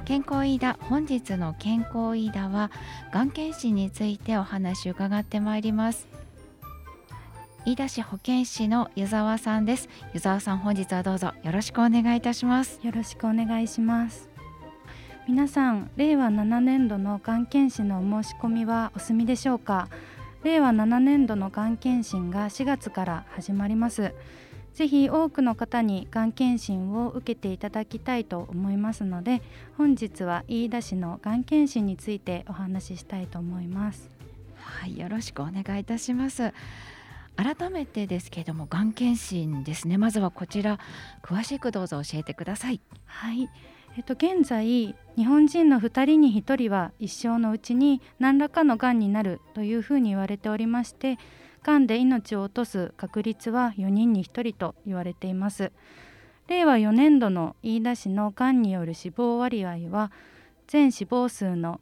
健康飯田、本日の健康飯田はがん検診についてお話を伺ってまいります。飯田市保健師の湯沢さんです。湯沢さん、本日はどうぞよろしくお願いいたします。 よろしくお願いします。皆さん、令和7年度のがん検診のお申し込みはお済みでしょうか。令和7年度のがん検診が4月から始まります。ぜひ多くの方にがん検診を受けていただきたいと思いますので、本日は飯田市のがん検診についてお話ししたいと思います。 はい、よろしくお願いいたします。改めてですけれども、がん検診ですね。まずはこちら、詳しくどうぞ教えてください。 はい、現在日本人の2人に1人は一生のうちに何らかのがんになるというふうに言われておりまして、がんで命を落とす確率は4人に1人と言われています。令和4年度の飯田市のがんによる死亡割合は全死亡数の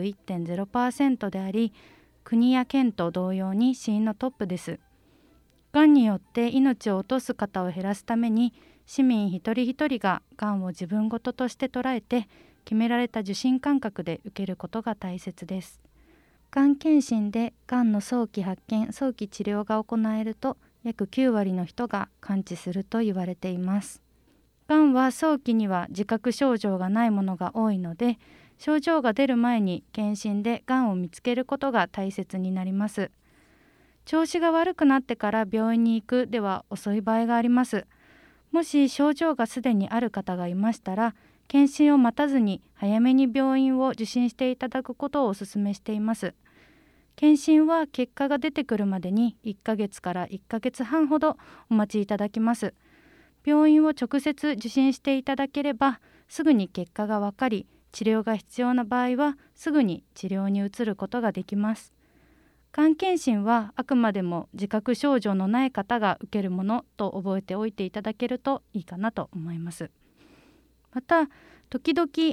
21.0% であり、国や県と同様に死因のトップです。がんによって命を落とす方を減らすために、市民一人一人ががんを自分事として捉えて、決められた受診間隔で受けることが大切です。がん検診でがんの早期発見、早期治療が行えると、約9割の人が完治すると言われています。がんは早期には自覚症状がないものが多いので、症状が出る前に検診でがんを見つけることが大切になります。調子が悪くなってから病院に行くでは遅い場合があります。もし症状がすでにある方がいましたら、検診を待たずに早めに病院を受診していただくことをお勧めしています。検診は結果が出てくるまでに1ヶ月から1ヶ月半ほどお待ちいただきます。病院を直接受診していただければ、すぐに結果が分かり、治療が必要な場合はすぐに治療に移ることができます。がん検診はあくまでも自覚症状のない方が受けるものと覚えておいていただけるといいかなと思います。また、時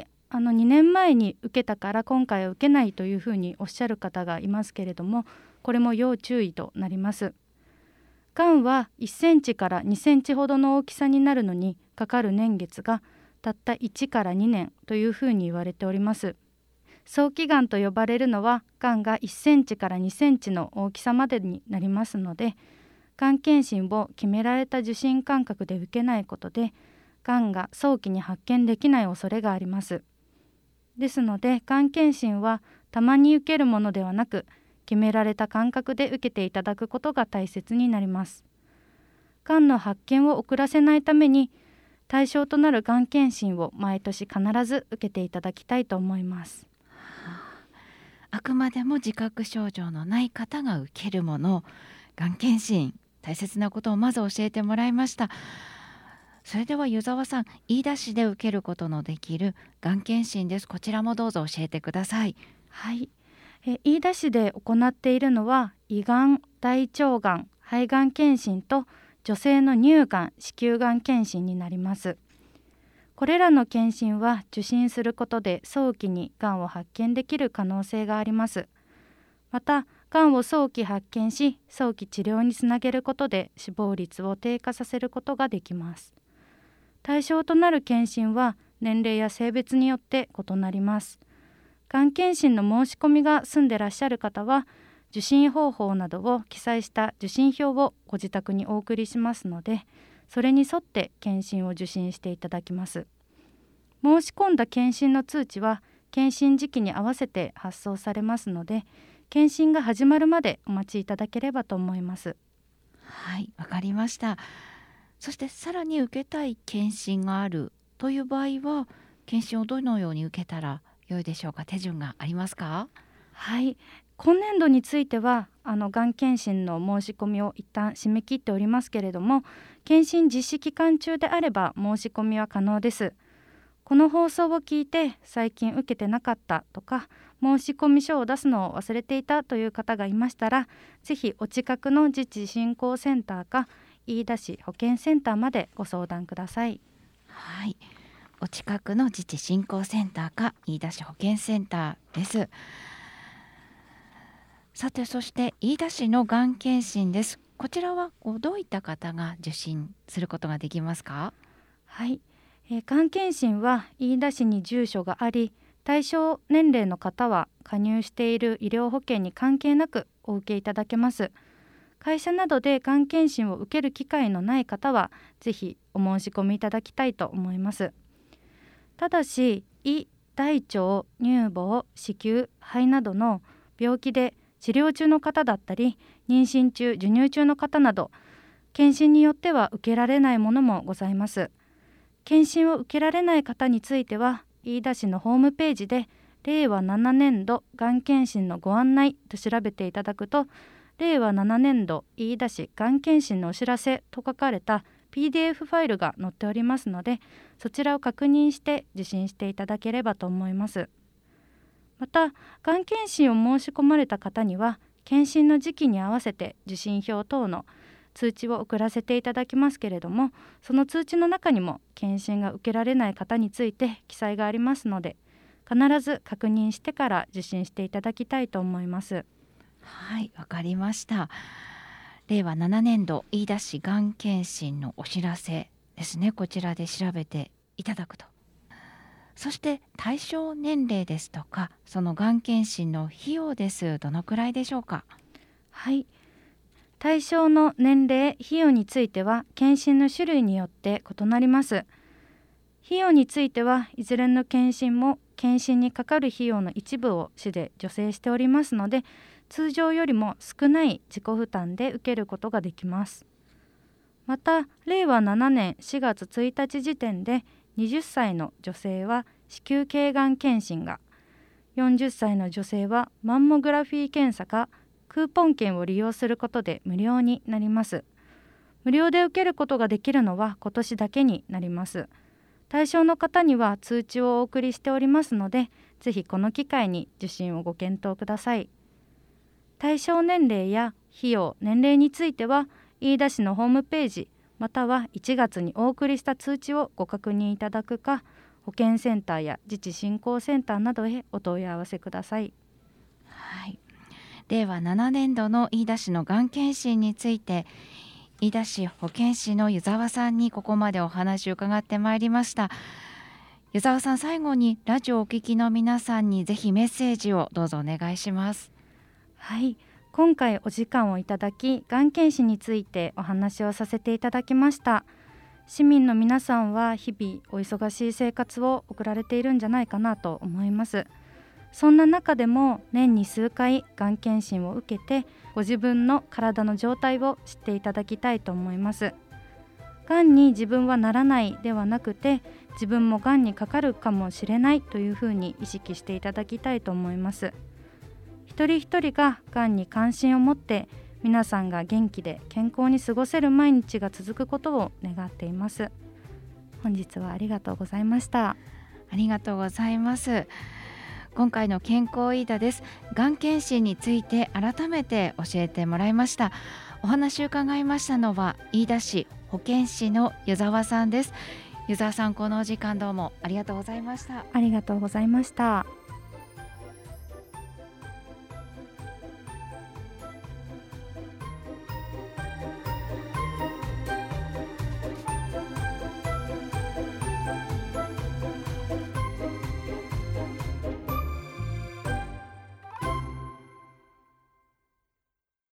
々2年前に受けたから今回は受けないというふうにおっしゃる方がいますけれども、これも要注意となります。がんは1センチから2センチほどの大きさになるのにかかる年月がたった1から2年というふうに言われております。早期がんと呼ばれるのは、がんが1センチから2センチの大きさまでになりますので、がん検診を決められた受診間隔で受けないことで、がんが早期に発見できない恐れがあります。ですので、がん検診はたまに受けるものではなく、決められた間隔で受けていただくことが大切になります。がんの発見を遅らせないために、対象となるがん検診を毎年必ず受けていただきたいと思います。 あくまでも自覚症状のない方が受けるもの、がん検診、大切なことをまず教えてもらいました。それでは湯沢さん、飯田市で受けることのできるがん検診です。こちらもどうぞ教えてください。 はい、飯田市で行っているのは、胃がん、大腸がん、肺がん検診と女性の乳がん、子宮がん検診になります。これらの検診は受診することで早期にがんを発見できる可能性があります。また、がんを早期発見し、早期治療につなげることで死亡率を低下させることができます。対象となる検診は年齢や性別によって異なります。がん検診の申し込みが済んでらっしゃる方は、受診方法などを記載した受診票をご自宅にお送りしますので、それに沿って検診を受診していただきます。申し込んだ検診の通知は検診時期に合わせて発送されますので、検診が始まるまでお待ちいただければと思います。 はい、わかりました。そしてさらに受けたい検診があるという場合は、検診をどのように受けたら良いでしょうか。手順がありますか？ はい、今年度についてはがん検診の申し込みを一旦締め切っておりますけれども、検診実施期間中であれば申し込みは可能です。この放送を聞いて最近受けてなかったとか、申し込み書を出すのを忘れていたという方がいましたら、ぜひお近くの自治振興センターか飯田市保健センターまでご相談ください。 はい、お近くの自治振興センターか飯田市保健センターです。さて、そして飯田市のがん検診です。こちらはどういった方が受診することができますか？ はい、 がん検診は飯田市に住所があり、対象年齢の方は加入している医療保険に関係なくお受けいただけます。会社などでがん検診を受ける機会のない方はぜひお申し込みいただきたいと思います。ただし胃、大腸、乳房、子宮、肺などの病気で治療中の方だったり、妊娠中、授乳中の方など、検診によっては受けられないものもございます。検診を受けられない方については、飯田市のホームページで令和7年度がん検診のご案内と調べていただくと、令和7年度飯田市がん検診のお知らせと書かれた PDF ファイルが載っておりますので、そちらを確認して受診していただければと思います。また、がん検診を申し込まれた方には、検診の時期に合わせて受診票等の通知を送らせていただきますけれども、その通知の中にも検診が受けられない方について記載がありますので、必ず確認してから受診していただきたいと思います。 はい、わかりました。令和7年度飯田市がん検診のお知らせですね。こちらで調べていただくと。そして対象年齢ですとか、そのがん検診の費用です。どのくらいでしょうか？ はい、対象の年齢、費用については検診の種類によって異なります。費用についてはいずれの検診も検診にかかる費用の一部を市で助成しておりますので、通常よりも少ない自己負担で受けることができます。また、令和7年4月1日時点で20歳の女性は子宮頸がん検診が、40歳の女性はマンモグラフィー検査かクーポン券を利用することで無料になります。無料で受けることができるのは今年だけになります。対象の方には通知をお送りしておりますので、ぜひこの機会に受診をご検討ください。対象年齢や費用、年齢については飯田市のホームページまたは1月にお送りした通知をご確認いただくか、保健センターや自治振興センターなどへお問い合わせください。 はい、令和7年度の飯田市のがん検診について、飯田市保健師の湯沢さんにここまでお話を伺ってまいりました。湯沢さん、最後にラジオをお聞きの皆さんにぜひメッセージをどうぞお願いします。 はい、今回お時間をいただき、がん検診についてお話をさせていただきました。市民の皆さんは日々お忙しい生活を送られているんじゃないかなと思います。そんな中でも年に数回がん検診を受けて、ご自分の体の状態を知っていただきたいと思います。がんに自分はならないではなくて、自分もがんにかかるかもしれないというふうに意識していただきたいと思います。一人一人ががんに関心を持って、皆さんが元気で健康に過ごせる毎日が続くことを願っています。本日はありがとうございました。 ありがとうございます。今回の健康飯田です。がん検診について改めて教えてもらいました。お話を伺いましたのは飯田市保健師の湯沢さんです。湯沢さん、このお時間どうもありがとうございました。 ありがとうございました。